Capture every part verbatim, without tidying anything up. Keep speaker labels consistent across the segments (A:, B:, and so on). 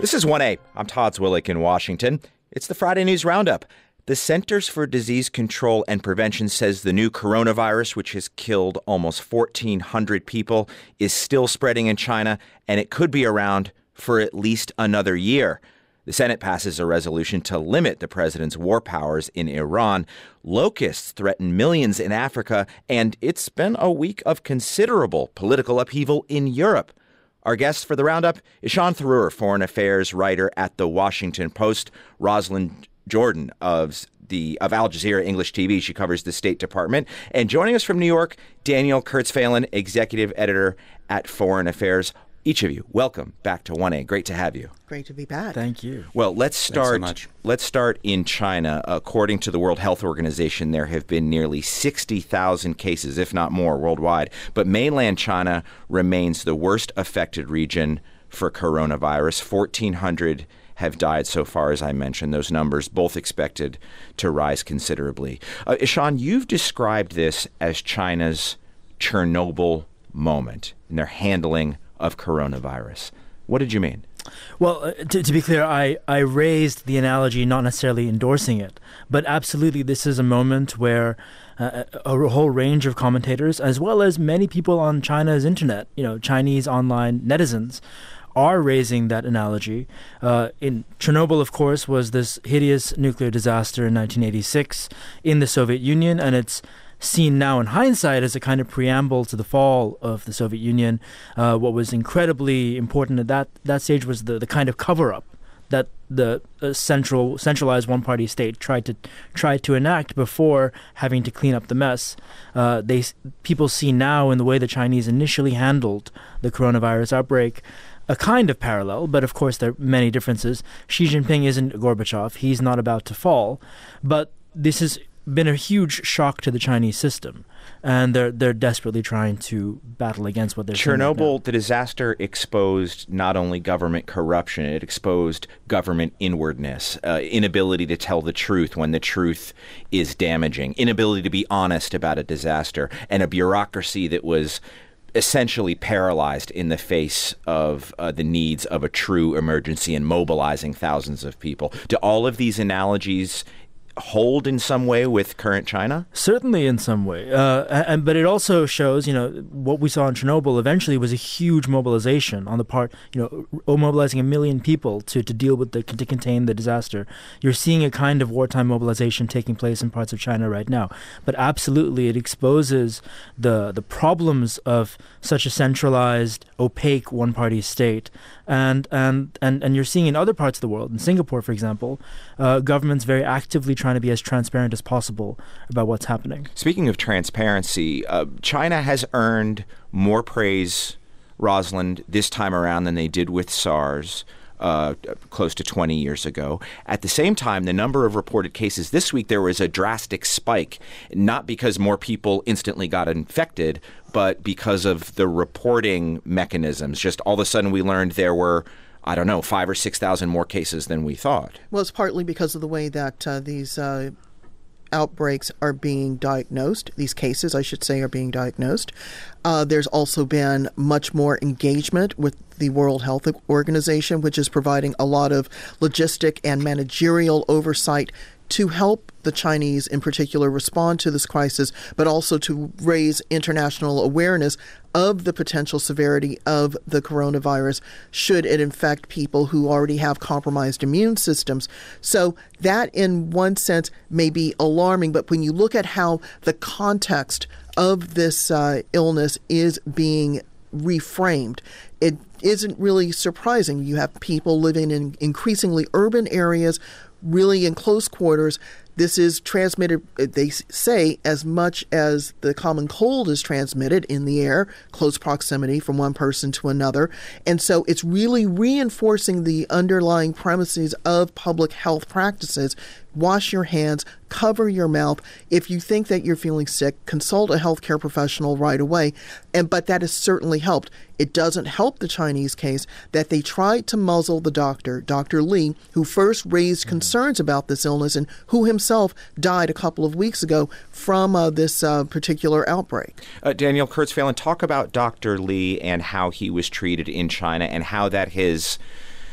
A: This is one A. I'm Todd Zwillich in Washington. It's the Friday News Roundup. The Centers for Disease Control and Prevention says the new coronavirus, which has killed almost fourteen hundred people, is still spreading in China, and it could be around for at least another year. The Senate passes a resolution to limit the president's war powers in Iran. Locusts threaten millions in Africa, and it's been a week of considerable political upheaval in Europe. Our guest for the Roundup is Sean Tharoor, foreign affairs writer at The Washington Post. Rosalind Jordan of the of Al Jazeera English T V. She covers the State Department. And joining us from New York, Daniel Kurtzfehlen, executive editor at Foreign Affairs. Each of you, welcome back to one A. Great to have you.
B: Great to be back.
C: Thank you.
A: Well, let's start.
C: Thanks so much.
A: Let's start in China. According to the World Health Organization, there have been nearly sixty thousand cases, if not more, worldwide. But mainland China remains the worst affected region for coronavirus. fourteen hundred have died so far, as I mentioned. Those numbers both expected to rise considerably. Uh, Sean, you've described this as China's Chernobyl moment in their handling of coronavirus. What did you mean?
C: Well, uh, to, to be clear, I, I raised the analogy not necessarily endorsing it, but absolutely this is a moment where uh, a, a whole range of commentators, as well as many people on China's internet, you know, Chinese online netizens, are raising that analogy. Uh, in Chernobyl, of course, was this hideous nuclear disaster in nineteen eighty-six in the Soviet Union, and it's seen now in hindsight as a kind of preamble to the fall of the Soviet Union. Uh, what was incredibly important at that, that stage was the, the kind of cover-up that the uh, central centralized one-party state tried to tried to enact before having to clean up the mess. Uh, they people see now in the way the Chinese initially handled the coronavirus outbreak a kind of parallel, but of course there are many differences. Xi Jinping isn't Gorbachev; he's not about to fall, but this has been a huge shock to the Chinese system, and they're they're desperately trying to battle against what they're seeing right
A: Chernobyl,
C: now.
A: the disaster exposed not only government corruption, it exposed government inwardness, uh, inability to tell the truth when the truth is damaging, inability to be honest about a disaster, and a bureaucracy that was essentially paralyzed in the face of uh, the needs of a true emergency and mobilizing thousands of people. Do all of these analogies hold in some way with current China?
C: Certainly in some way. Uh, and But it also shows, you know, what we saw in Chernobyl eventually was a huge mobilization on the part, you know, mobilizing a million people to, to deal with the, to contain the disaster. You're seeing a kind of wartime mobilization taking place in parts of China right now. But absolutely, it exposes the, the problems of such a centralized, opaque one-party state. And, and, and, and you're seeing in other parts of the world, in Singapore, for example, uh, governments very actively trying to be as transparent as possible about what's happening.
A: Speaking of transparency, uh, China has earned more praise, Rosalind, this time around than they did with SARS uh, close to twenty years ago. At the same time, the number of reported cases this week, there was a drastic spike, not because more people instantly got infected, but because of the reporting mechanisms. Just all of a sudden we learned there were, I don't know, five or six thousand more cases than we thought.
B: Well, it's partly because of the way that uh, these uh, outbreaks are being diagnosed. These cases, I should say, are being diagnosed. Uh, there's also been much more engagement with the World Health Organization, which is providing a lot of logistic and managerial oversight to help the Chinese in particular respond to this crisis, but also to raise international awareness of the potential severity of the coronavirus should it infect people who already have compromised immune systems. So that in one sense may be alarming, but when you look at how the context of this uh, illness is being reframed, it isn't really surprising. You have people living in increasingly urban areas, really in close quarters. This is transmitted, they say, as much as the common cold is transmitted in the air, close proximity from one person to another. And so it's really reinforcing the underlying premises of public health practices. Wash your hands, cover your mouth. If you think that you're feeling sick, consult a healthcare professional right away. And but that has certainly helped. It doesn't help the Chinese case that they tried to muzzle the doctor, Doctor Li, who first raised concerns about this illness and who himself died a couple of weeks ago from uh, this uh, particular outbreak.
A: Uh, Daniel Kurtzfehlen, talk about Doctor Li and how he was treated in China and how that has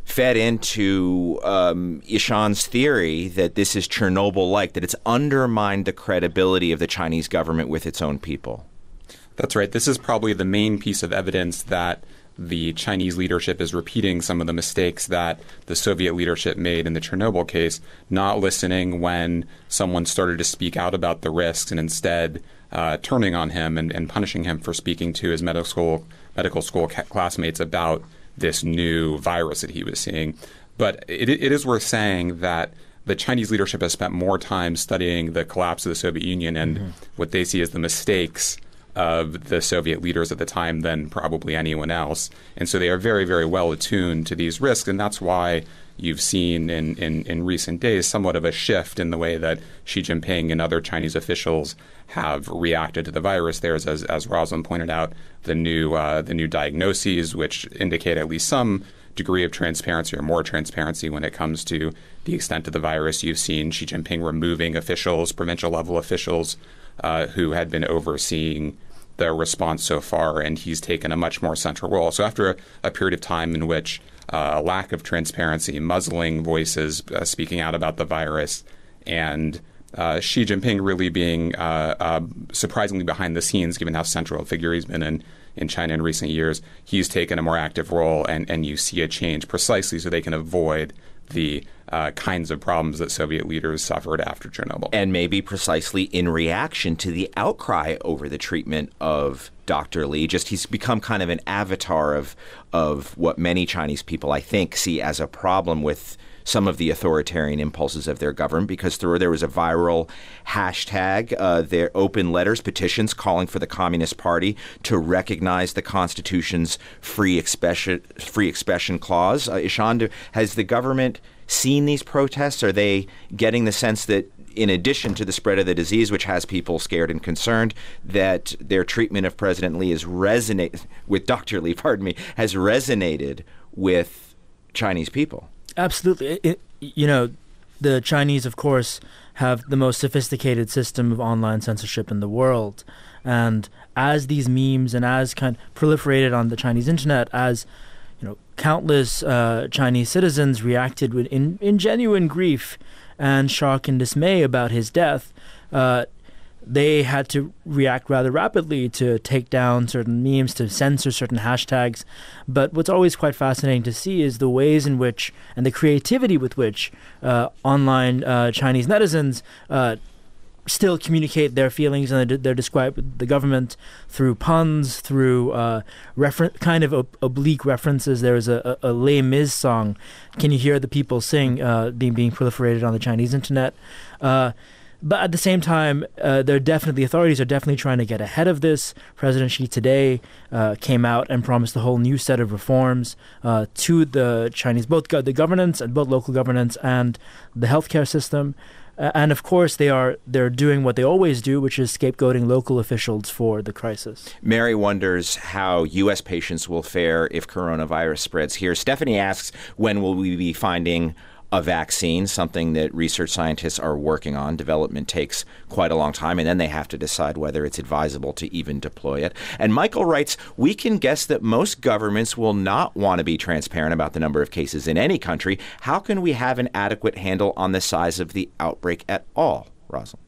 A: fed into um, Ishan's theory that this is Chernobyl-like, that it's undermined the credibility of the Chinese government with its own people.
D: That's right. This is probably the main piece of evidence that the Chinese leadership is repeating some of the mistakes that the Soviet leadership made in the Chernobyl case, not listening when someone started to speak out about the risks and instead uh, turning on him and, and punishing him for speaking to his medical school, medical school ca- classmates about this new virus that he was seeing. But it, it is worth saying that the Chinese leadership has spent more time studying the collapse of the Soviet Union and mm-hmm. what they see as the mistakes of the Soviet leaders at the time than probably anyone else. And so they are very, very well attuned to these risks. And that's why you've seen in, in, in recent days somewhat of a shift in the way that Xi Jinping and other Chinese officials have reacted to the virus. There's, as, as Rosalind pointed out, the new uh, the new diagnoses, which indicate at least some degree of transparency or more transparency when it comes to the extent of the virus. You've seen Xi Jinping removing officials, provincial level officials, uh, who had been overseeing the response so far, and he's taken a much more central role. So after a, a period of time in which uh, a lack of transparency, muzzling voices uh, speaking out about the virus, and uh, Xi Jinping really being uh, uh, surprisingly behind the scenes, given how central a figure he's been in, in China in recent years, he's taken a more active role, and, and you see a change precisely so they can avoid the uh, kinds of problems that Soviet leaders suffered after Chernobyl.
A: And maybe precisely in reaction to the outcry over the treatment of Doctor Li. Just he's become kind of an avatar of of what many Chinese people, I think, see as a problem with some of the authoritarian impulses of their government, because there, there was a viral hashtag, uh, their open letters, petitions calling for the Communist Party to recognize the Constitution's free expression, free expression clause. Uh, Ishan, has the government seen these protests? Are they getting the sense that, in addition to the spread of the disease, which has people scared and concerned, that their treatment of President Li is resonate with Doctor Li, pardon me, has resonated with Chinese people?
C: Absolutely. It, it, you know, the Chinese, of course, have the most sophisticated system of online censorship in the world. And as these memes and as kind of proliferated on the Chinese internet, as you know, countless uh, Chinese citizens reacted with in, in genuine grief and shock and dismay about his death, uh, they had to react rather rapidly to take down certain memes, to censor certain hashtags. But what's always quite fascinating to see is the ways in which, and the creativity with which uh, online uh, Chinese netizens uh, still communicate their feelings, and they're, they're described the government through puns, through uh, refer- kind of ob- oblique references. There was a, a, a Les Mis song, "Can You Hear the People Sing?" Uh, being being proliferated on the Chinese internet. Uh, But at the same time, uh, they're definitely, the authorities are definitely trying to get ahead of this. President Xi today uh, came out and promised a whole new set of reforms uh, to the Chinese, both go- the governance and both local governance and the healthcare system. Uh, and of course, they are they're doing what they always do, which is scapegoating local officials for the crisis.
A: Mary wonders how U S patients will fare if coronavirus spreads here. Stephanie asks, when will we be finding a vaccine, something that research scientists are working on? Development takes quite a long time, and then they have to decide whether it's advisable to even deploy it. And Michael writes, we can guess that most governments will not want to be transparent about the number of cases in any country. How can we have an adequate handle on the size of the outbreak at all, Rosalind?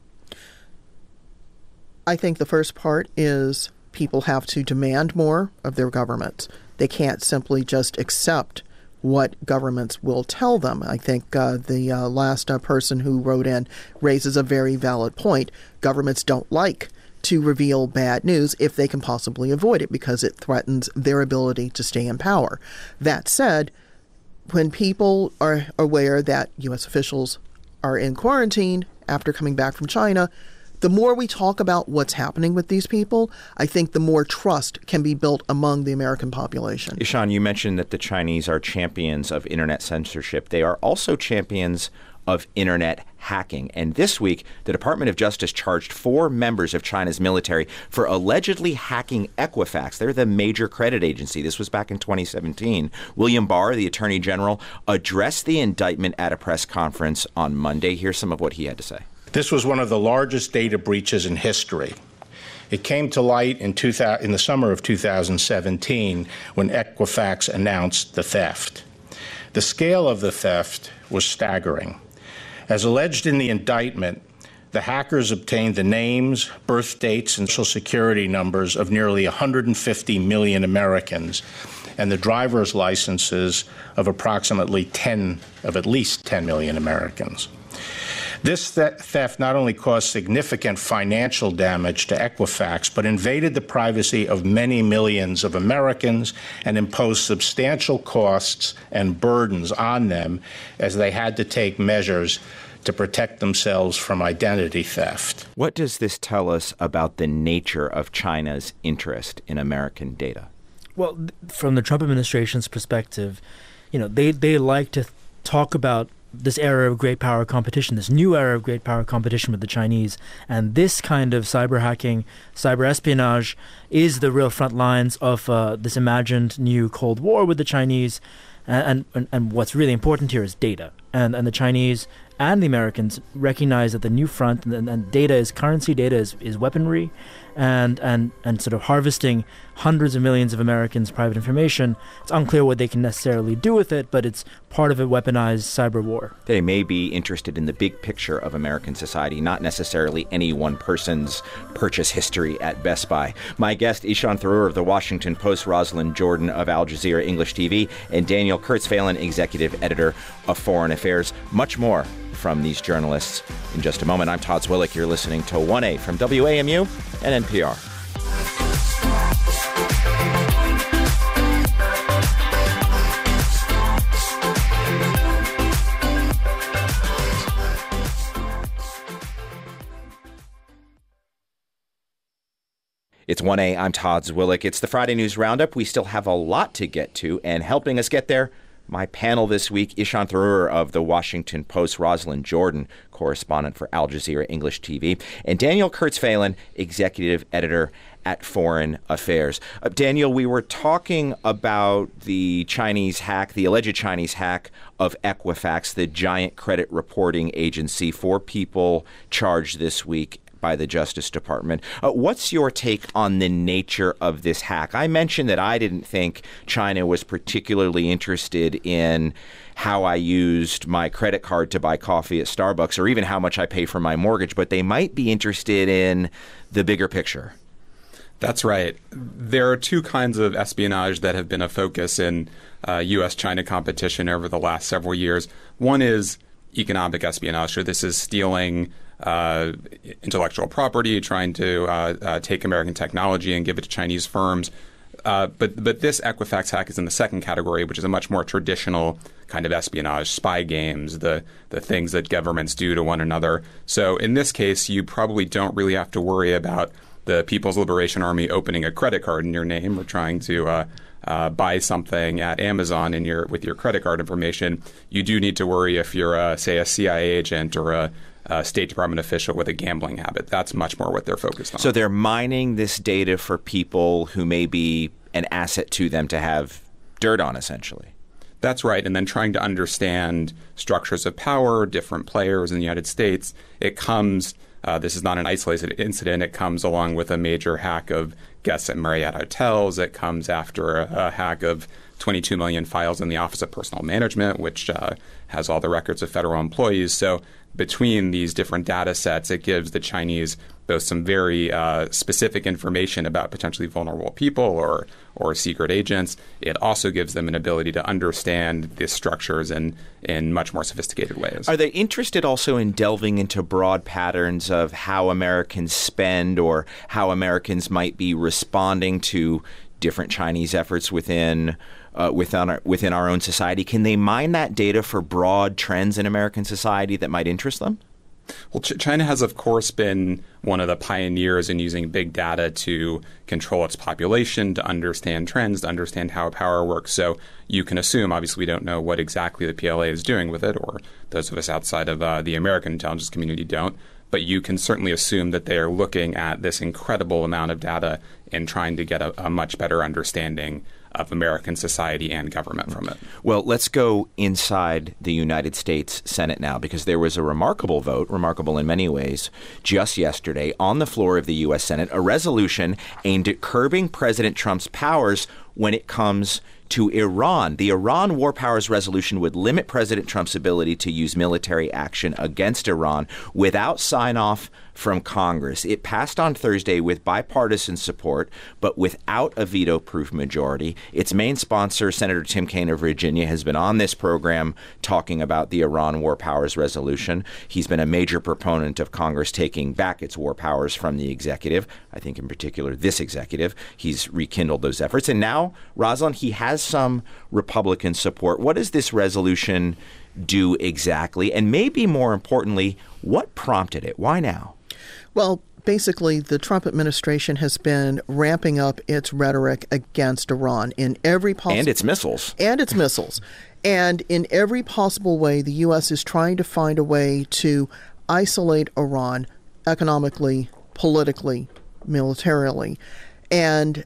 B: I think the first part is people have to demand more of their governments. They can't simply just accept what governments will tell them. I think uh, the uh, last uh, person who wrote in raises a very valid point. Governments don't like to reveal bad news if they can possibly avoid it, because it threatens their ability to stay in power. That said, when people are aware that U S officials are in quarantine after coming back from China, the more we talk about what's happening with these people, I think the more trust can be built among the American population.
A: Ishan, you mentioned that the Chinese are champions of internet censorship. They are also champions of internet hacking. And this week, the Department of Justice charged four members of China's military for allegedly hacking Equifax. They're the major credit agency. This was back in twenty seventeen. William Barr, the Attorney General, addressed the indictment at a press conference on Monday. Here's some of what he had to say.
E: This was one of the largest data breaches in history. It came to light in, two thousand, in the summer of two thousand seventeen when Equifax announced the theft. The scale of the theft was staggering. As alleged in the indictment, the hackers obtained the names, birth dates, and social security numbers of nearly one hundred fifty million Americans and the driver's licenses of approximately ten, of at least ten million Americans. This theft not only caused significant financial damage to Equifax, but invaded the privacy of many millions of Americans and imposed substantial costs and burdens on them as they had to take measures to protect themselves from identity theft.
A: What does this tell us about the nature of China's interest in American data?
C: Well, from the Trump administration's perspective, you know, they, they like to talk about this era of great power competition, this new era of great power competition with the Chinese. And this kind of cyber hacking, cyber espionage is the real front lines of uh, this imagined new Cold War with the Chinese. And, and and what's really important here is data. And and the Chinese and the Americans recognize that the new front and, and data is currency, data is, is weaponry, and, and and sort of harvesting hundreds of millions of Americans' private information. It's unclear what they can necessarily do with it, but it's part of a weaponized cyber war.
A: They may be interested in the big picture of American society, not necessarily any one person's purchase history at Best Buy. My guest, Ishan Tharoor of The Washington Post, Rosalind Jordan of Al Jazeera English T V, and Daniel Kurtzweilen, executive editor of Foreign Affairs. Much more from these journalists in just a moment. I'm Todd Zwillich. You're listening to one A from W A M U and N P R. It's one A. I'm Todd Zwillich. It's the Friday News Roundup. We still have a lot to get to, and helping us get there, my panel this week, Ishan Tharoor of The Washington Post, Rosalind Jordan, correspondent for Al Jazeera English T V, and Daniel Kurtzweilen, executive editor at Foreign Affairs. Uh, Daniel, we were talking about the Chinese hack, the alleged Chinese hack of Equifax, the giant credit reporting agency. Four people charged this week by the Justice Department. Uh, what's your take on the nature of this hack? I mentioned that I didn't think China was particularly interested in how I used my credit card to buy coffee at Starbucks or even how much I pay for my mortgage, but they might be interested in the bigger picture.
D: That's right. There are two kinds of espionage that have been a focus in uh, U S China competition over the last several years. One is economic espionage. So this is stealing Uh, intellectual property, trying to uh, uh, take American technology and give it to Chinese firms. Uh, but but this Equifax hack is in the second category, which is a much more traditional kind of espionage, spy games, the the things that governments do to one another. So in this case, you probably don't really have to worry about the People's Liberation Army opening a credit card in your name or trying to uh, uh, buy something at Amazon in your with your credit card information. You do need to worry if you're, a, say, a C I A agent or a Uh, State Department official with a gambling habit. That's much more what they're focused on.
A: So they're mining this data for people who may be an asset to them to have dirt on, essentially.
D: That's right. And then trying to understand structures of power, different players in the United States. It comes, uh, this is not an isolated incident, it comes along with a major hack of guests at Marriott hotels. It comes after a, a hack of twenty-two million files in the Office of Personnel Management, which uh, has all the records of federal employees. So between these different data sets, it gives the Chinese both some very uh, specific information about potentially vulnerable people or or secret agents. It also gives them an ability to understand the structures in, in much more sophisticated ways.
A: Are they interested also in delving into broad patterns of how Americans spend or how Americans might be responding to different Chinese efforts within Uh, within our, within our own society? Can they mine that data for broad trends in American society that might interest them?
D: Well, Ch- China has, of course, been one of the pioneers in using big data to control its population, to understand trends, to understand how power works. So you can assume, obviously, we don't know what exactly the P L A is doing with it, or those of us outside of uh, the American intelligence community don't. But you can certainly assume that they are looking at this incredible amount of data and trying to get a, a much better understanding of American society and government from it.
A: Well, let's go inside the United States Senate now, because there was a remarkable vote, remarkable in many ways, just yesterday on the floor of the U S Senate, a resolution aimed at curbing President Trump's powers when it comes to Iran. The Iran War Powers Resolution would limit President Trump's ability to use military action against Iran without sign-off from Congress. It passed on Thursday with bipartisan support, but without a veto-proof majority. Its main sponsor, Senator Tim Kaine of Virginia, has been on this program talking about the Iran War Powers Resolution. He's been a major proponent of Congress taking back its war powers from the executive. I think in particular this executive. He's rekindled those efforts. And now, Rosalind, he has some Republican support. What does this resolution do exactly? And maybe more importantly, what prompted it? Why now?
B: Well, basically, the Trump administration has been ramping up its rhetoric against Iran in every possible...
A: And its missiles.
B: And its missiles. And in every possible way, the U S is trying to find a way to isolate Iran economically, politically, militarily. And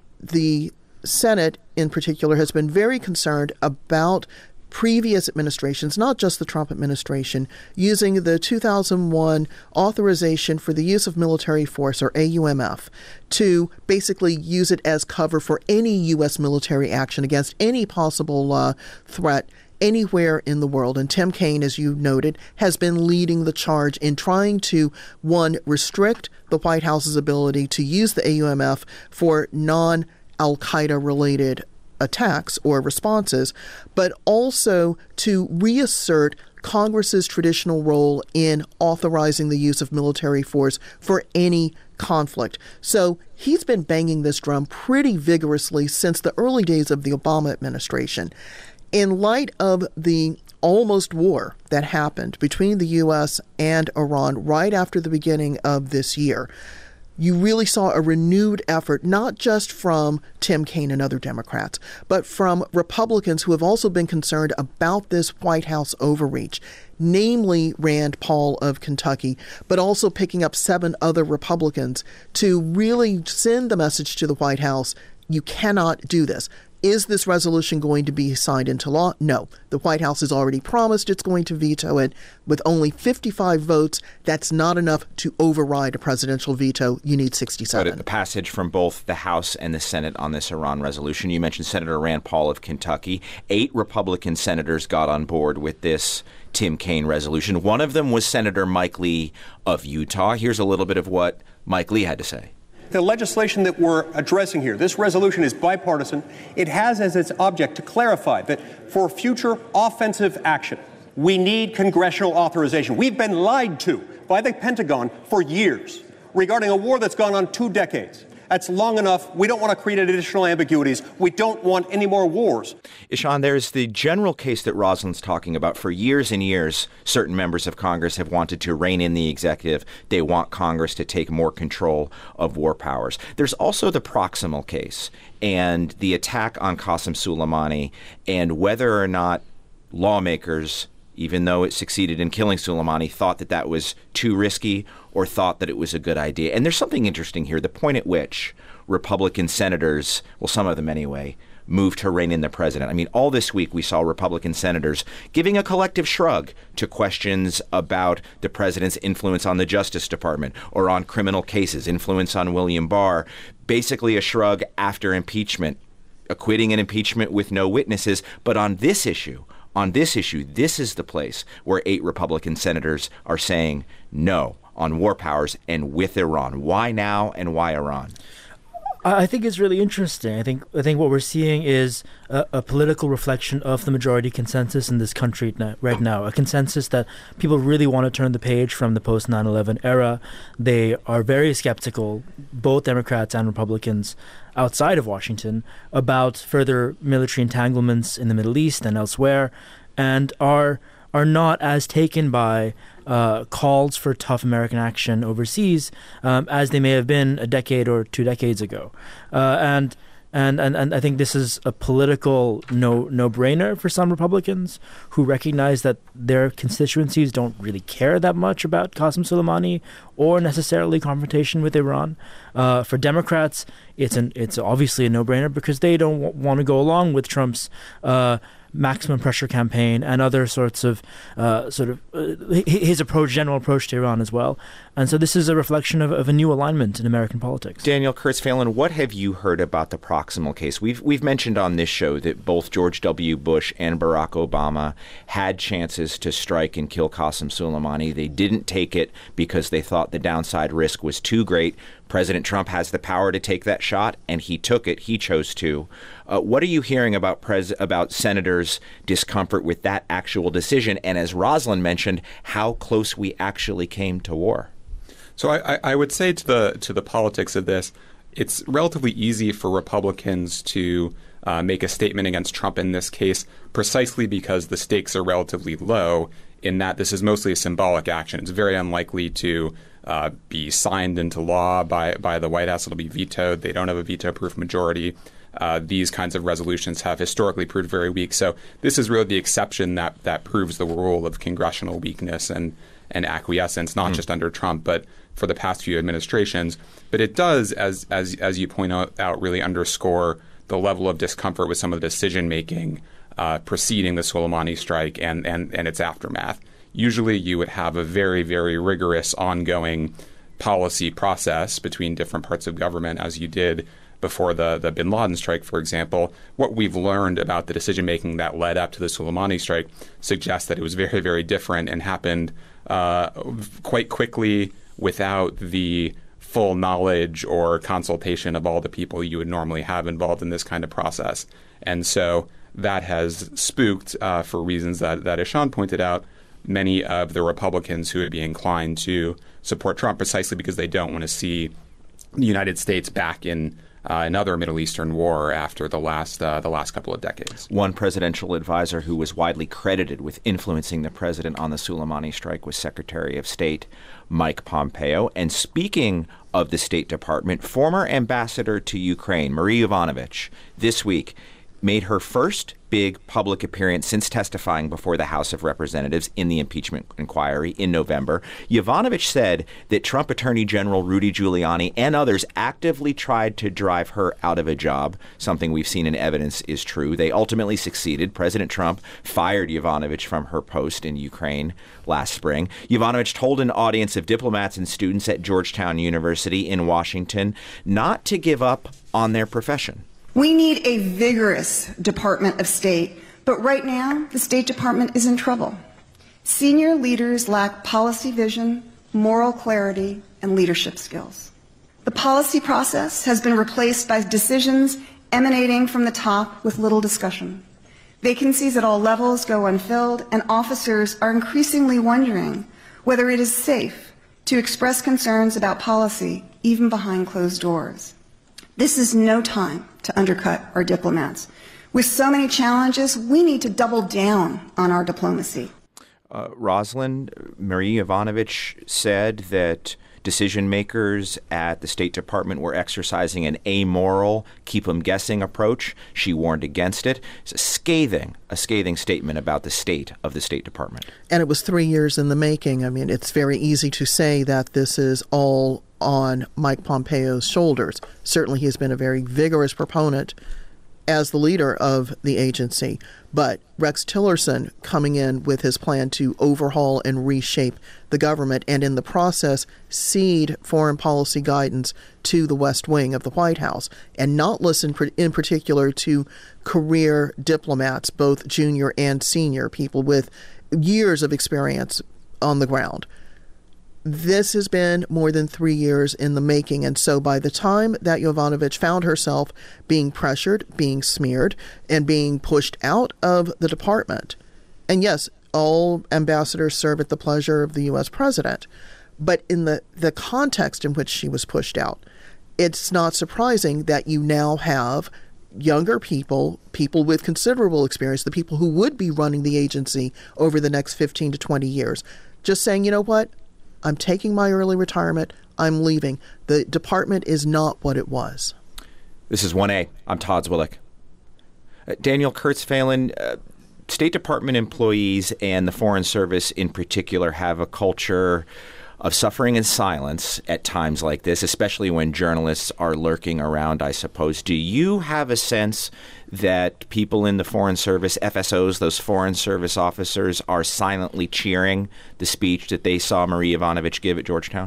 B: the Senate, in particular, has been very concerned about previous administrations, not just the Trump administration, using the two thousand one authorization for the use of military force, or A U M F, to basically use it as cover for any U S military action against any possible uh, threat anywhere in the world. And Tim Kaine, as you noted, has been leading the charge in trying to, one, restrict the White House's ability to use the A U M F for non Al-Qaeda related attacks or responses, but also to reassert Congress's traditional role in authorizing the use of military force for any conflict. So he's been banging this drum pretty vigorously since the early days of the Obama administration. In light of the almost war that happened between the U S and Iran right after the beginning of this year, you really saw a renewed effort, not just from Tim Kaine and other Democrats, but from Republicans who have also been concerned about this White House overreach, namely Rand Paul of Kentucky, but also picking up seven other Republicans to really send the message to the White House, you cannot do this. Is this resolution going to be signed into law? No. The White House has already promised it's going to veto it. With only fifty-five votes, that's not enough to override a presidential veto. You need sixty-seven.
A: But the passage from both the House and the Senate on this Iran resolution, you mentioned Senator Rand Paul of Kentucky. Eight Republican senators got on board with this Tim Kaine resolution. One of them was Senator Mike Lee of Utah. Here's a little bit of what Mike Lee had to say.
F: The legislation that we're addressing here, this resolution is bipartisan. It has as its object to clarify that for future offensive action, we need congressional authorization. We've been lied to by the Pentagon for years regarding a war that's gone on two decades. That's long enough. We don't want to create additional ambiguities. We don't want any more wars.
A: Ishan, there's the general case that Rosalind's talking about. For years and years, certain members of Congress have wanted to rein in the executive. They want Congress to take more control of war powers. There's also the proximal case and the attack on Qasem Soleimani and whether or not lawmakers, even though it succeeded in killing Soleimani, thought that that was too risky or thought that it was a good idea. And there's something interesting here. The point at which Republican senators, well, some of them anyway, moved to rein in the president. I mean, all this week we saw Republican senators giving a collective shrug to questions about the president's influence on the Justice Department or on criminal cases, influence on William Barr, basically a shrug after impeachment, acquitting an impeachment with no witnesses. But on this issue, On this issue, this is the place where eight Republican senators are saying no on war powers and with Iran. Why now and why Iran?
C: I think it's really interesting. I think I think what we're seeing is a, a political reflection of the majority consensus in this country now, right now, a consensus that people really want to turn the page from the post nine eleven era. They are very skeptical, both Democrats and Republicans outside of Washington, about further military entanglements in the Middle East and elsewhere, and are are not as taken by uh, calls for tough American action overseas um, as they may have been a decade or two decades ago. Uh, and, and and and I think this is a political no no brainer for some Republicans who recognize that their constituencies don't really care that much about Qasem Soleimani or necessarily confrontation with Iran. Uh, for Democrats, it's an it's obviously a no brainer because they don't w- want to go along with Trump's Uh, maximum pressure campaign and other sorts of uh, sort of uh, his approach, general approach to Iran as well. And so this is a reflection of, of a new alignment in American politics.
A: Daniel Kurtzfehlen, what have you heard about the Proximal case? We've we've mentioned on this show that both George W. Bush and Barack Obama had chances to strike and kill Qasem Soleimani. They didn't take it because they thought the downside risk was too great. President Trump has the power to take that shot, and he took it. He chose to. Uh, what are you hearing about pres- about senators' discomfort with that actual decision? And as Rosalind mentioned, how close we actually came to war?
D: So I, I would say to the to the politics of this, it's relatively easy for Republicans to uh, make a statement against Trump in this case, precisely because the stakes are relatively low in that this is mostly a symbolic action. It's very unlikely to uh, be signed into law by, by the White House. It'll be vetoed. They don't have a veto-proof majority. Uh, these kinds of resolutions have historically proved very weak. So this is really the exception that, that proves the rule of congressional weakness and, and acquiescence, not mm. just under Trump, but for the past few administrations. But it does, as as as you point out, out really underscore the level of discomfort with some of the decision-making uh, preceding the Soleimani strike and, and, and its aftermath. Usually you would have a very, very rigorous ongoing policy process between different parts of government, as you did before the, the bin Laden strike, for example. What we've learned about the decision-making that led up to the Soleimani strike suggests that it was very, very different and happened uh, quite quickly without the full knowledge or consultation of all the people you would normally have involved in this kind of process. And so that has spooked, uh, for reasons that, that Ishan pointed out, many of the Republicans who would be inclined to support Trump precisely because they don't want to see the United States back in Uh, another Middle Eastern war after the last uh, the last couple of decades.
A: One presidential advisor who was widely credited with influencing the president on the Soleimani strike was Secretary of State Mike Pompeo. And speaking of the State Department, former ambassador to Ukraine, Marie Yovanovitch, this week made her first big public appearance since testifying before the House of Representatives in the impeachment inquiry in November. Yovanovitch said that Trump Attorney General Rudy Giuliani and others actively tried to drive her out of a job, something we've seen in evidence is true. They ultimately succeeded. President Trump fired Yovanovitch from her post in Ukraine last spring. Yovanovitch told an audience of diplomats and students at Georgetown University in Washington not to give up on their profession.
G: We need a vigorous Department of State, but right now the State Department is in trouble. Senior leaders lack policy vision, moral clarity, and leadership skills. The policy process has been replaced by decisions emanating from the top with little discussion. Vacancies at all levels go unfilled, and officers are increasingly wondering whether it is safe to express concerns about policy even behind closed doors. This is no time to undercut our diplomats. With so many challenges, we need to double down on our diplomacy.
A: Uh, Rosalind, Marie Yovanovitch said that decision makers at the State Department were exercising an amoral, keep them guessing approach. She warned against it. It's a scathing, a scathing statement about the state of the State Department.
B: And it was three years in the making. I mean, it's very easy to say that this is all on Mike Pompeo's shoulders. Certainly he has been a very vigorous proponent as the leader of the agency. But Rex Tillerson coming in with his plan to overhaul and reshape the government and in the process cede foreign policy guidance to the West Wing of the White House and not listen in particular to career diplomats, both junior and senior, people with years of experience on the ground. This has been more than three years in the making, and so by the time that Yovanovitch found herself being pressured, being smeared, and being pushed out of the department, and yes, all ambassadors serve at the pleasure of the U S president, but in the, the context in which she was pushed out, it's not surprising that you now have younger people, people with considerable experience, the people who would be running the agency over the next fifteen to twenty years, just saying, you know what? I'm taking my early retirement. I'm leaving. The department is not what it was.
A: This is one A. I'm Todd Zwillich. Uh, Daniel Kurtzfehlen, uh, State Department employees and the Foreign Service in particular have a culture of suffering in silence at times like this, especially when journalists are lurking around, I suppose. Do you have a sense that people in the Foreign Service, F S Os, those Foreign Service officers, are silently cheering the speech that they saw Marie Yovanovitch give at Georgetown?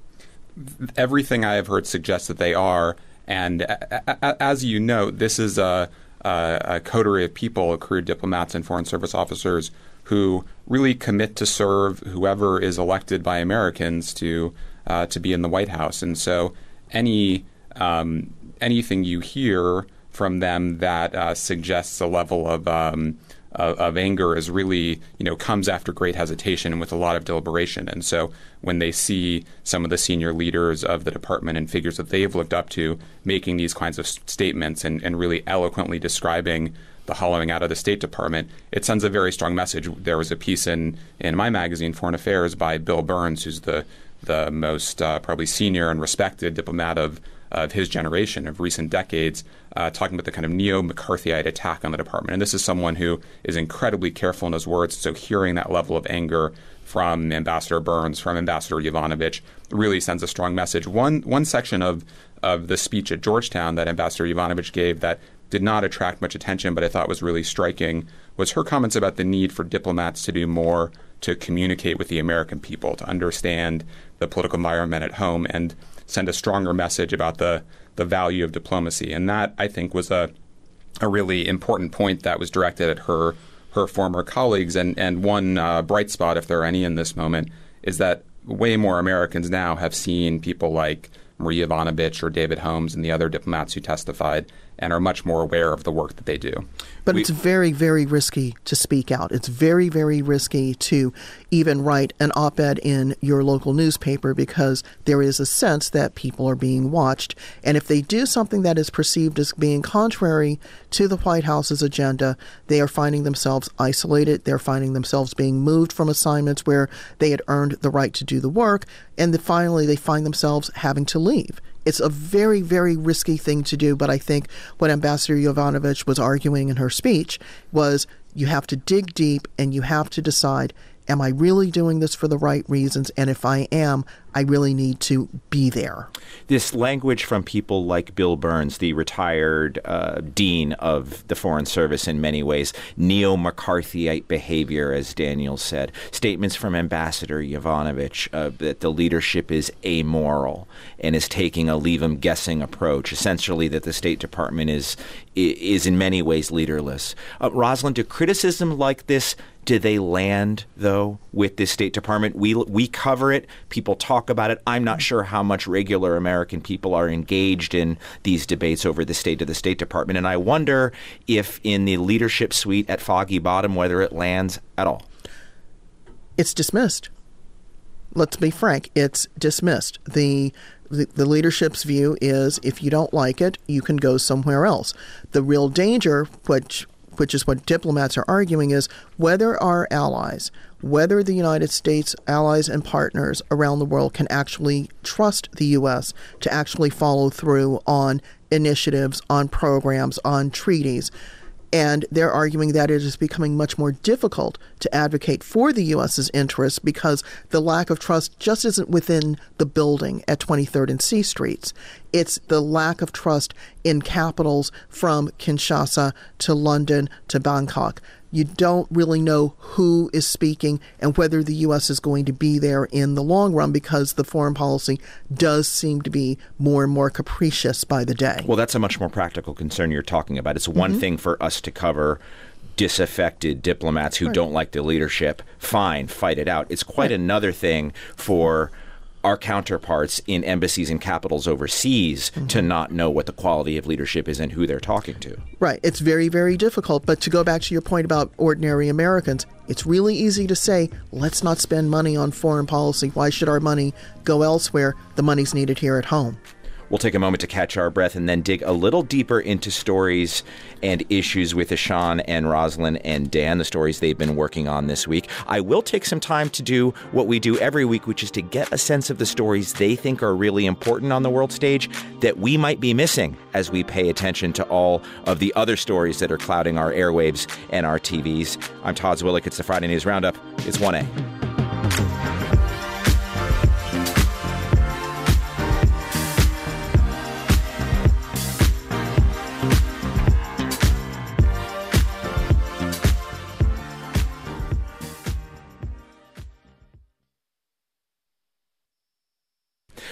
D: Everything I have heard suggests that they are. And a- a- as you note, this is a, a, a coterie of people, career diplomats and Foreign Service officers, who really commit to serve whoever is elected by Americans to uh, to be in the White House. And so any um, anything you hear from them that uh, suggests a level of, um, of of anger is really, you know, comes after great hesitation and with a lot of deliberation. And so when they see some of the senior leaders of the department and figures that they've looked up to making these kinds of statements and, and really eloquently describing the hollowing out of the State Department, it sends a very strong message. There was a piece in, in my magazine, Foreign Affairs, by Bill Burns, who's the the most uh, probably senior and respected diplomat of of his generation, of recent decades, uh, talking about the kind of neo-McCarthyite attack on the department. And this is someone who is incredibly careful in his words. So hearing that level of anger from Ambassador Burns, from Ambassador Yovanovitch, really sends a strong message. One one section of, of the speech at Georgetown that Ambassador Yovanovitch gave that did not attract much attention, but I thought was really striking, was her comments about the need for diplomats to do more to communicate with the American people, to understand the political environment at home and send a stronger message about the, the value of diplomacy. And that, I think, was a a really important point that was directed at her her former colleagues. And, and one uh, bright spot, if there are any in this moment, is that way more Americans now have seen people like Marie Yovanovitch or David Holmes and the other diplomats who testified and are much more aware of the work that they do.
B: But
D: we,
B: it's very, very risky to speak out. It's very, very risky to even write an op-ed in your local newspaper because there is a sense that people are being watched. And if they do something that is perceived as being contrary to the White House's agenda, they are finding themselves isolated. They're finding themselves being moved from assignments where they had earned the right to do the work. And then finally, they find themselves having to leave. It's a very, very risky thing to do, but I think what Ambassador Yovanovitch was arguing in her speech was you have to dig deep and you have to decide, am I really doing this for the right reasons? And if I am, I really need to be there.
A: This language from people like Bill Burns, the retired uh, dean of the Foreign Service in many ways, neo-McCarthyite behavior, as Daniel said, statements from Ambassador Yovanovitch uh, that the leadership is amoral and is taking a leave-em-guessing approach, essentially that the State Department is is in many ways leaderless. Uh, Rosalind, do criticism like this, do they land, though, with the State Department? We we cover it. People talk about it. I'm not sure how much regular American people are engaged in these debates over the state of the State Department. And I wonder if in the leadership suite at Foggy Bottom, whether it lands at all.
B: It's dismissed. Let's be frank. It's dismissed. The The, the leadership's view is if you don't like it, you can go somewhere else. The real danger, which which is what diplomats are arguing, is whether our allies, whether the United States allies and partners around the world can actually trust the U S to actually follow through on initiatives, on programs, on treaties. And they're arguing that it is becoming much more difficult to advocate for the U S's interests because the lack of trust just isn't within the building at twenty-third and C Streets. It's the lack of trust in capitals from Kinshasa to London to Bangkok. You don't really know who is speaking and whether the U S is going to be there in the long run because the foreign policy does seem to be more and more capricious by the day.
A: Well, that's a much more practical concern you're talking about. It's one mm-hmm. thing for us to cover disaffected diplomats who right. don't like the leadership. Fine, fight it out. It's quite right. another thing for our counterparts in embassies and capitals overseas mm-hmm. to not know what the quality of leadership is and who they're talking to.
B: Right. It's very, very difficult. But to go back to your point about ordinary Americans, it's really easy to say, let's not spend money on foreign policy. Why should our money go elsewhere? The money's needed here at home.
A: We'll take a moment to catch our breath and then dig a little deeper into stories and issues with Ishan and Rosalind and Dan, the stories they've been working on this week. I will take some time to do what we do every week, which is to get a sense of the stories they think are really important on the world stage that we might be missing as we pay attention to all of the other stories that are clouding our airwaves and our T Vs. I'm Todd Zwillich. It's the Friday News Roundup. It's one A.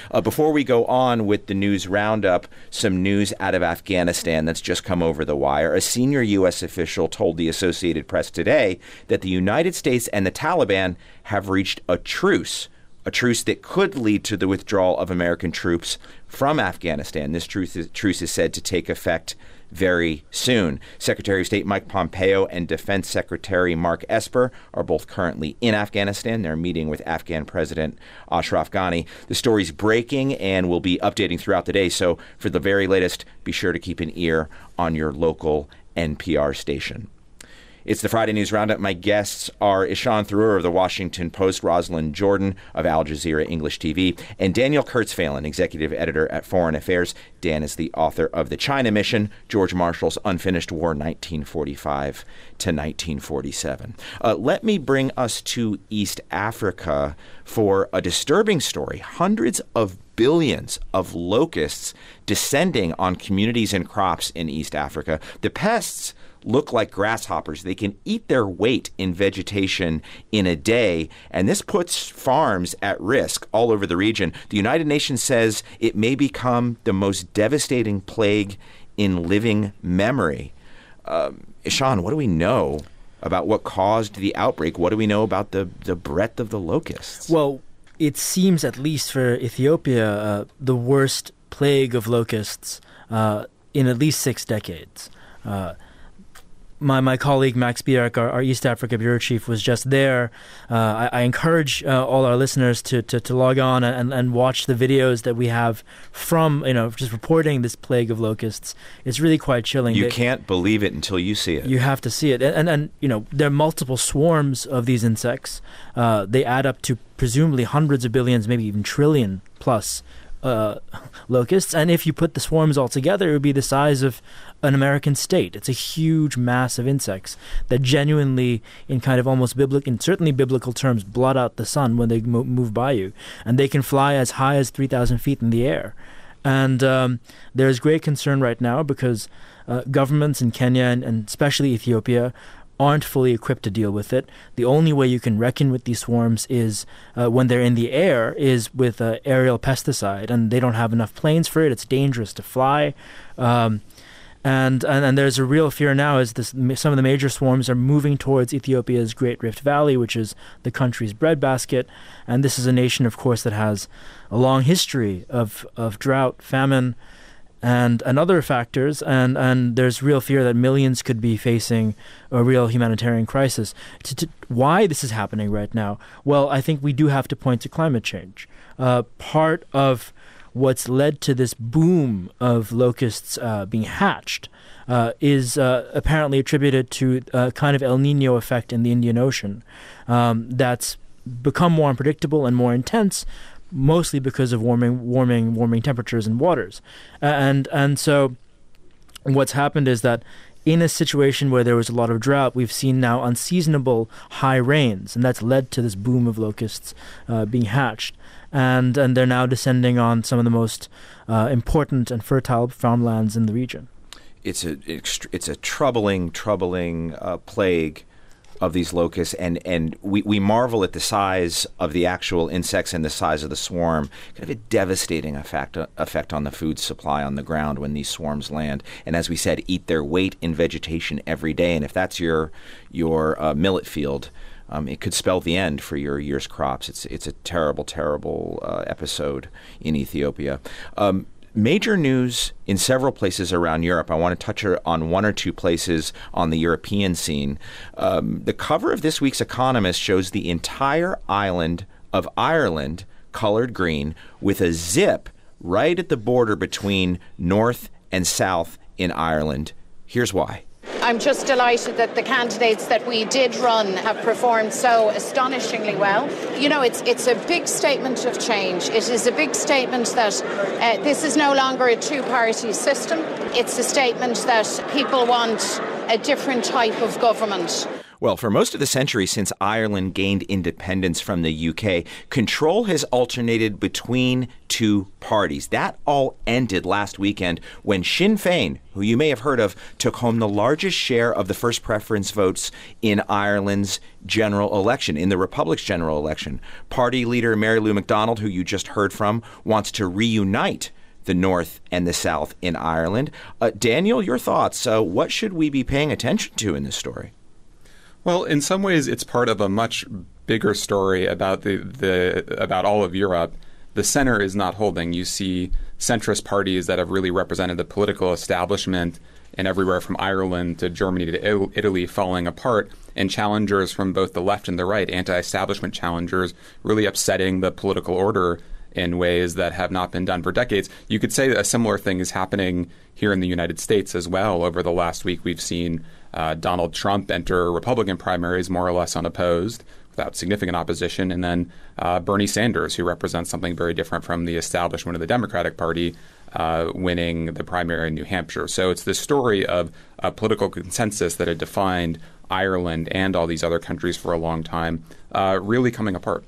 A: Uh, before we go on with the news roundup, some news out of Afghanistan that's just come over the wire. A senior U S official told the Associated Press today that the United States and the Taliban have reached a truce, a truce that could lead to the withdrawal of American troops from Afghanistan. This truce is, truce is said to take effect very soon. Secretary of State Mike Pompeo and Defense Secretary Mark Esper are both currently in Afghanistan. They're meeting with Afghan President Ashraf Ghani. The story's breaking and will be updating throughout the day. So for the very latest, be sure to keep an ear on your local N P R station. It's the Friday News Roundup. My guests are Ishan Tharoor of The Washington Post, Rosalind Jordan of Al Jazeera English T V, and Daniel Kurtzfehlen, executive editor at Foreign Affairs. Dan is the author of The China Mission, George Marshall's Unfinished War, nineteen forty-five to nineteen forty-seven. Uh, let me bring us to East Africa for a disturbing story. Hundreds of billions of locusts descending on communities and crops in East Africa. The pests look like grasshoppers. They can eat their weight in vegetation in a day, and this puts farms at risk all over the region. The United Nations says it may become the most devastating plague in living memory. Um, Ishan, what do we know about what caused the outbreak? What do we know about the, the breadth of the locusts?
C: Well, it seems, at least for Ethiopia, uh, the worst plague of locusts uh, in at least six decades. Uh, My my colleague Max Bierk, our, our East Africa bureau chief, was just there. Uh, I, I encourage uh, all our listeners to, to, to log on and, and watch the videos that we have from, you know, just reporting this plague of locusts. It's really quite chilling.
A: You
C: they,
A: can't believe it until you see it.
C: You have to see it. And, and, and you know, there are multiple swarms of these insects. Uh, they add up to presumably hundreds of billions, maybe even trillion plus uh, locusts. And if you put the swarms all together, it would be the size of an American state. It's a huge mass of insects that genuinely, in kind of almost biblical, in certainly biblical terms, blot out the sun when they mo- move by you. And they can fly as high as three thousand feet in the air. And um, there's great concern right now because uh, governments in Kenya and, and especially Ethiopia aren't fully equipped to deal with it. The only way you can reckon with these swarms is uh, when they're in the air is with uh, aerial pesticide, and they don't have enough planes for it. It's dangerous to fly. Um, and, and and there's a real fear now as this, some of the major swarms are moving towards Ethiopia's Great Rift Valley, which is the country's breadbasket. And this is a nation, of course, that has a long history of, of drought, famine, and and other factors, and, and there's real fear that millions could be facing a real humanitarian crisis. To, to, why this is happening right now? Well, I think we do have to point to climate change. Uh, part of what's led to this boom of locusts uh, being hatched uh, is uh, apparently attributed to a kind of El Nino effect in the Indian Ocean um, that's become more unpredictable and more intense, mostly because of warming, warming, warming temperatures and waters. And and so what's happened is that in a situation where there was a lot of drought, we've seen now unseasonable high rains, and that's led to this boom of locusts uh, being hatched. And and they're now descending on some of the most uh, important and fertile farmlands in the region.
A: It's a it's a troubling, troubling uh, plague of these locusts, and, and we, we marvel at the size of the actual insects and the size of the swarm. Kind of a devastating effect, effect on the food supply on the ground when these swarms land. And as we said, eat their weight in vegetation every day. And if that's your your uh, millet field, um, it could spell the end for your year's crops. It's it's a terrible, terrible uh, episode in Ethiopia. Um, Major news in several places around Europe. I want to touch on one or two places on the European scene. Um, the cover of this week's Economist shows the entire island of Ireland colored green with a zip right at the border between North and South in Ireland. Here's why.
H: I'm just delighted that the candidates that we did run have performed so astonishingly well. You know, it's it's a big statement of change. It is a big statement that uh, this is no longer a two-party system. It's a statement that people want a different type of government.
A: Well, for most of the century since Ireland gained independence from the U K, control has alternated between two parties. That all ended last weekend when Sinn Féin, who you may have heard of, took home the largest share of the first preference votes in Ireland's general election, in the Republic's general election. Party leader Mary Lou McDonald, who you just heard from, wants to reunite the North and the South in Ireland. Uh, Daniel, your thoughts. Uh, what should we be paying attention to in this story?
D: Well, in some ways, it's part of a much bigger story about the, the about all of Europe. The center is not holding. You see centrist parties that have really represented the political establishment and everywhere from Ireland to Germany to Italy falling apart, and challengers from both the left and the right, anti-establishment challengers, really upsetting the political order in ways that have not been done for decades. You could say that a similar thing is happening here in the United States as well. Over the last week, we've seen uh, Donald Trump enter Republican primaries more or less unopposed, without significant opposition, and then uh, Bernie Sanders, who represents something very different from the establishment of the Democratic Party, uh, winning the primary in New Hampshire. So it's this story of a political consensus that had defined Ireland and all these other countries for a long time, uh, really coming apart.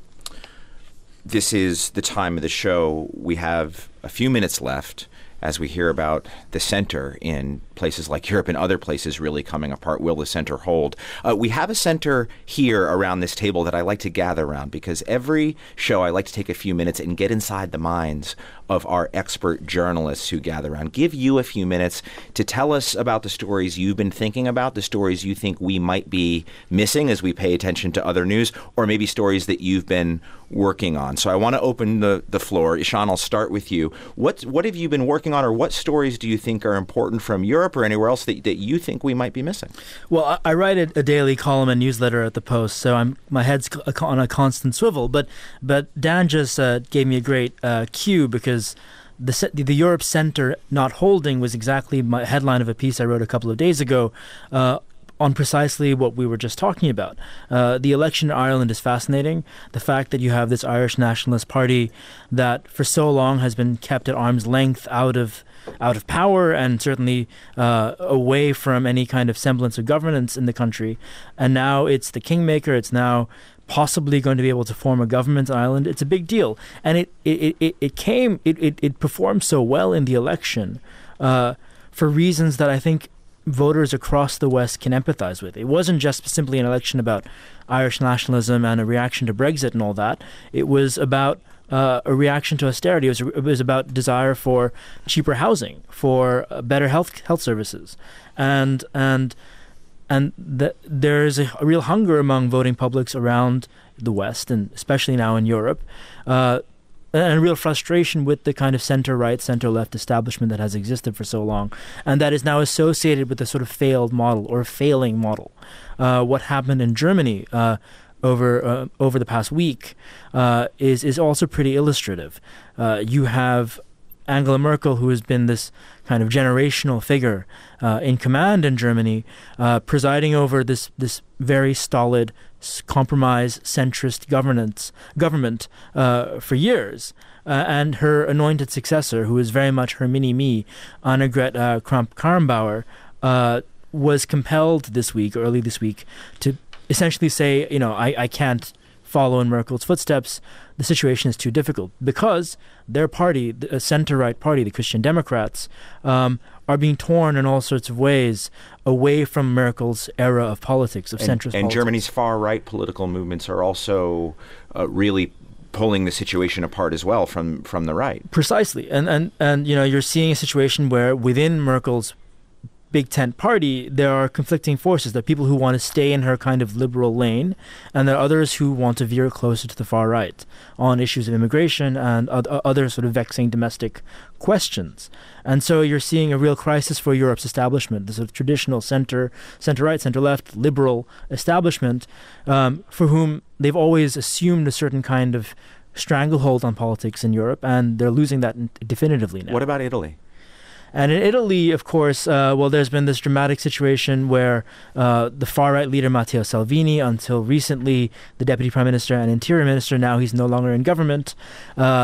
A: This is the time of the show. We have a few minutes left as we hear about the center in places like Europe and other places really coming apart. Will the center hold? Uh, we have a center here around this table that I like to gather around because every show I like to take a few minutes and get inside the minds of our expert journalists who gather around. Give you a few minutes to tell us about the stories you've been thinking about, the stories you think we might be missing as we pay attention to other news, or maybe stories that you've been working on. So I want to open the, the floor. Ishan, I'll start with you. What what have you been working on, or what stories do you think are important from Europe or anywhere else that, that you think we might be missing?
C: Well, I, I write a, a daily column and newsletter at the Post, so I'm my head's on a constant swivel. But but Dan just uh, gave me a great uh, cue because the the Europe Center not holding was exactly my headline of a piece I wrote a couple of days ago. Uh, on precisely what we were just talking about. Uh, the election in Ireland is fascinating. The fact that you have this Irish Nationalist Party that for so long has been kept at arm's length out of out of power and certainly uh, away from any kind of semblance of governance in the country. And now it's the kingmaker. It's now possibly going to be able to form a government in Ireland. It's a big deal. And it it, it, it came, it, it, it performed so well in the election uh, for reasons that I think voters across the West can empathize with. It wasn't just simply an election about Irish nationalism and a reaction to Brexit and all that. It was about uh, a reaction to austerity. It was, it was about desire for cheaper housing, for uh, better health health services, and and and the, there's a, a real hunger among voting publics around the West, and especially now in Europe. Uh, And a real frustration with the kind of center-right, center-left establishment that has existed for so long, and that is now associated with a sort of failed model or failing model. Uh, what happened in Germany uh, over uh, over the past week uh, is is also pretty illustrative. Uh, you have Angela Merkel, who has been this kind of generational figure uh, in command in Germany, uh, presiding over this this very stolid, compromise, centrist governance government uh, for years, uh, and her anointed successor, who is very much her mini-me, Annegret uh, Kramp-Karrenbauer, uh, was compelled this week, early this week, to essentially say, you know, I, I can't follow in Merkel's footsteps. The situation is too difficult because their party, the center-right party, the Christian Democrats, um, are being torn in all sorts of ways away from Merkel's era of politics, of
A: and,
C: centrist
A: and
C: politics.
A: Germany's far-right political movements are also uh, really pulling the situation apart as well from, from the right.
C: Precisely. And, and, and, you know, you're seeing a situation where within Merkel's big tent party, there are conflicting forces. There are people who want to stay in her kind of liberal lane, and there are others who want to veer closer to the far right on issues of immigration and other sort of vexing domestic questions. And so you're seeing a real crisis for Europe's establishment, the sort of traditional center, center-right, center-left, liberal establishment, um, for whom they've always assumed a certain kind of stranglehold on politics in Europe, and they're losing that definitively now.
A: What about Italy?
C: And in Italy, of course, uh, well, there's been this dramatic situation where uh, the far-right leader Matteo Salvini, until recently the deputy prime minister and interior minister, now he's no longer in government, uh,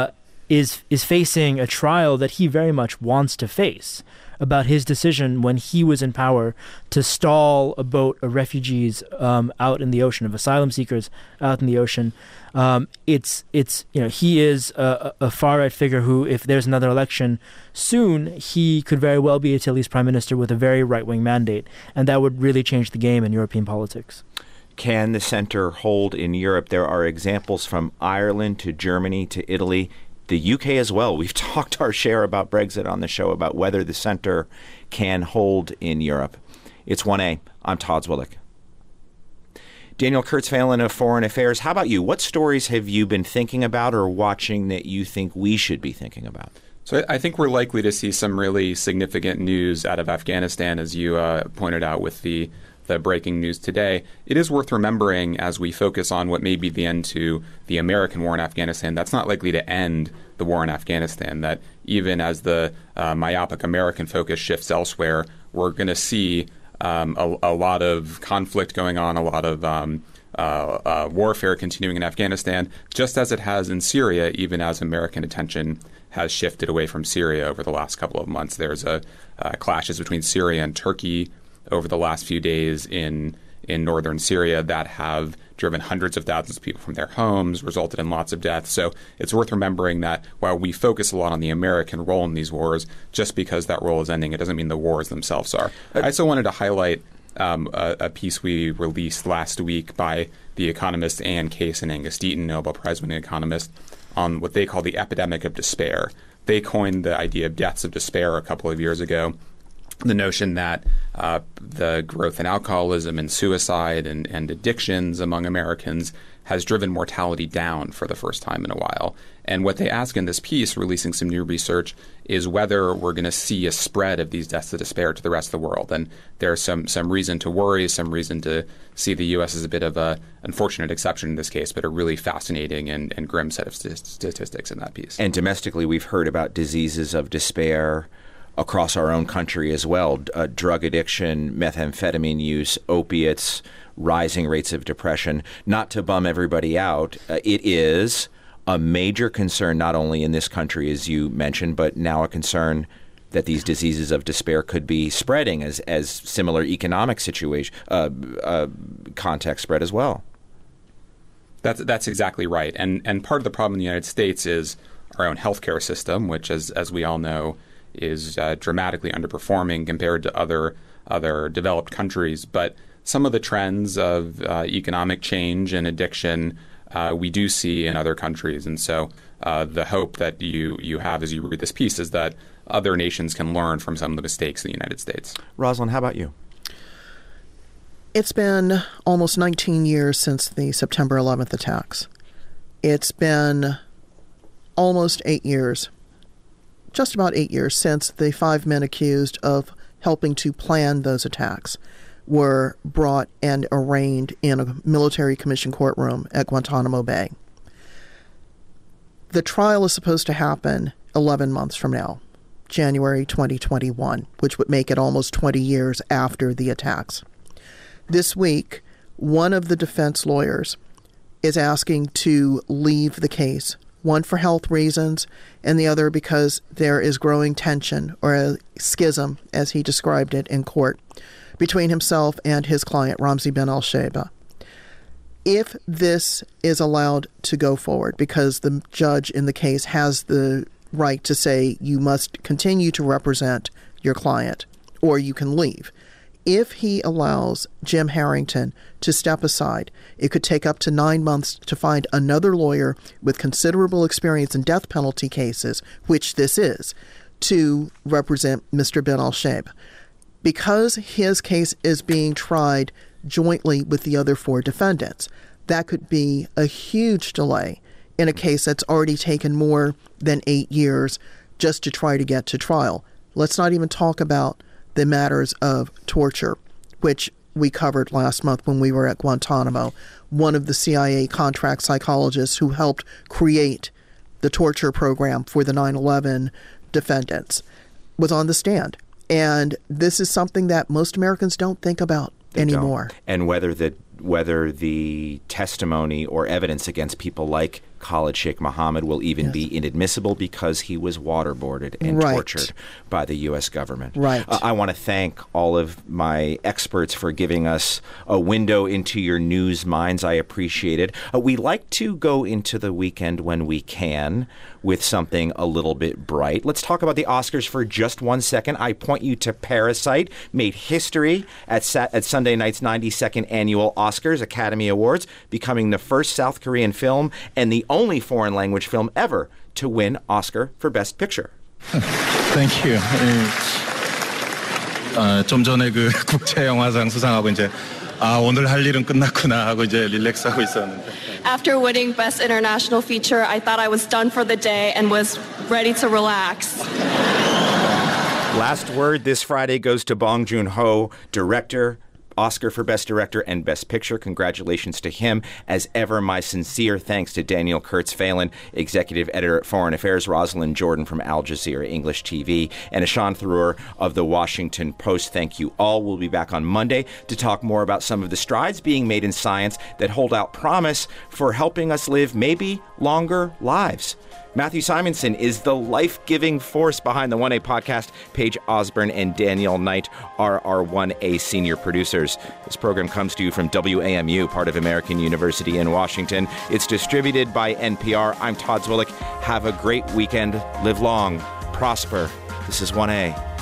C: is is facing a trial that he very much wants to face about his decision when he was in power to stall a boat of refugees um, out in the ocean, of asylum seekers out in the ocean. Um, it's it's you know he is a, a far-right figure who, if there's another election soon, he could very well be Italy's prime minister with a very right-wing mandate, and that would really change the game in European politics.
A: Can the center hold in Europe? There are examples from Ireland to Germany to Italy, the U K as well. We've talked our share about Brexit on the show, about whether the center can hold in Europe. It's one A. I'm Todd Zwillich. Daniel Kurtzfehlen of Foreign Affairs, how about you? What stories have you been thinking about or watching that you think we should be thinking about?
D: So I think we're likely to see some really significant news out of Afghanistan, as you uh, pointed out with the the breaking news today. It is worth remembering, as we focus on what may be the end to the American war in Afghanistan, that's not likely to end the war in Afghanistan, that even as the uh, myopic American focus shifts elsewhere, we're going to see um, a, a lot of conflict going on, a lot of um, uh, uh, warfare continuing in Afghanistan, just as it has in Syria, even as American attention has shifted away from Syria over the last couple of months. There's a uh, clashes between Syria and Turkey over the last few days in in northern Syria that have driven hundreds of thousands of people from their homes, resulted in lots of deaths. So it's worth remembering that while we focus a lot on the American role in these wars, just because that role is ending, it doesn't mean the wars themselves are. I also wanted to highlight um, a, a piece we released last week by the economists Anne Case and Angus Deaton, Nobel Prize-winning economists, on what they call the epidemic of despair. They coined the idea of deaths of despair a couple of years ago. The notion that uh, the growth in alcoholism and suicide and, and addictions among Americans has driven mortality down for the first time in a while. And what they ask in this piece, releasing some new research, is whether we're going to see a spread of these deaths of despair to the rest of the world. And there's some some reason to worry, some reason to see the U S as a bit of a unfortunate exception in this case, but a really fascinating and, and grim set of st- statistics in that piece.
A: And domestically, we've heard about diseases of despair across our own country as well. Uh, drug addiction, methamphetamine use, opiates, rising rates of depression. Not to bum everybody out, uh, it is a major concern not only in this country, as you mentioned, but now a concern that these diseases of despair could be spreading as, as similar economic situation uh, uh, context spread as well.
D: That's that's exactly right. And and part of the problem in the United States is our own healthcare system, which, as as we all know, is uh, dramatically underperforming compared to other other developed countries. But some of the trends of uh, economic change and addiction uh, we do see in other countries. And so uh, the hope that you, you have as you read this piece is that other nations can learn from some of the mistakes in the United States.
A: Rosalind, how about you?
B: It's been almost nineteen years since the September eleventh attacks. It's been almost eight years just about eight years since the five men accused of helping to plan those attacks were brought and arraigned in a military commission courtroom at Guantanamo Bay. The trial is supposed to happen eleven months from now, January twenty twenty-one, which would make it almost twenty years after the attacks. This week, one of the defense lawyers is asking to leave the case, one for health reasons, and the other because there is growing tension, or a schism, as he described it in court, between himself and his client, Ramzi bin al-Shibah. If this is allowed to go forward, because the judge in the case has the right to say you must continue to represent your client, or you can leave. If he allows Jim Harrington to step aside, it could take up to nine months to find another lawyer with considerable experience in death penalty cases, which this is, to represent Mister bin al-Shibah. Because his case is being tried jointly with the other four defendants, that could be a huge delay in a case that's already taken more than eight years just to try to get to trial. Let's not even talk about the matters of torture, which we covered last month when we were at Guantanamo. One of the C I A contract psychologists who helped create the torture program for the nine eleven defendants was on the stand. And this is something that most Americans don't think about they anymore.
A: Don't. And whether the whether the testimony or evidence against people like Khalid Sheikh Mohammed will even
B: Yes.
A: be inadmissible because he was waterboarded and
B: Right.
A: tortured by the U S government.
B: Right.
A: Uh, I want to thank all of my experts for giving us a window into your news minds. I appreciate it. Uh, we like to go into the weekend when we can with something a little bit bright. Let's talk about the Oscars for just one second. I point you to Parasite, made history at, Sat- at Sunday night's ninety-second annual Oscars Academy Awards, becoming the first South Korean film and the only foreign language film ever to win Oscar for Best Picture.
I: Thank you. 어, 좀 전에 그 국제 영화상 수상하고 이제 아 오늘 할 일은 끝났구나 하고 이제 릴렉스하고 있었는데.
J: After winning Best International Feature, I thought I was done for the day and was ready to relax.
A: Last word this Friday goes to Bong Joon-ho, director, Oscar for Best Director and Best Picture. Congratulations to him. As ever, my sincere thanks to Daniel Kurtz-Phelan, Executive Editor at Foreign Affairs, Rosalind Jordan from Al Jazeera English T V, and Ashan Tharoor of The Washington Post. Thank you all. We'll be back on Monday to talk more about some of the strides being made in science that hold out promise for helping us live maybe longer lives. Matthew Simonson is the life-giving force behind the one A podcast. Paige Osborne and Danielle Knight are our one A senior producers. This program comes to you from W A M U, part of American University in Washington. It's distributed by N P R. I'm Todd Zwillich. Have a great weekend. Live long. Prosper. This is one A.